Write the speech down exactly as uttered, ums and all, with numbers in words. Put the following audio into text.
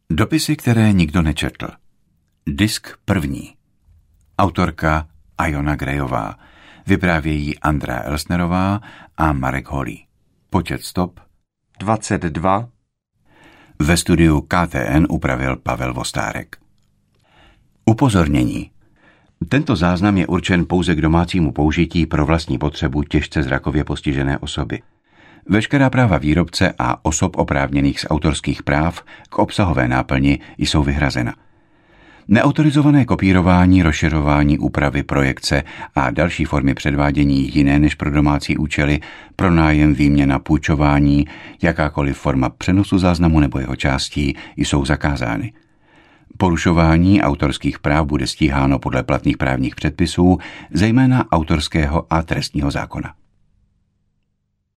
Dopisy, které nikdo nečetl. Disk první. Autorka Iona Grayová. Vyprávějí Andrea Elsnerová a Marek Holý. Počet stop dvacet dva. Ve studiu K T N upravil Pavel Vostárek. Upozornění. Tento záznam je určen pouze k domácímu použití pro vlastní potřebu těžce zrakově postižené osoby. Veškerá práva výrobce a osob oprávněných z autorských práv k obsahové náplni jsou vyhrazena. Neautorizované kopírování, rozšiřování, úpravy, projekce a další formy předvádění jiné než pro domácí účely, pronájem, výměna, půjčování, jakákoliv forma přenosu záznamu nebo jeho částí jsou zakázány. Porušování autorských práv bude stíháno podle platných právních předpisů, zejména autorského a trestního zákona.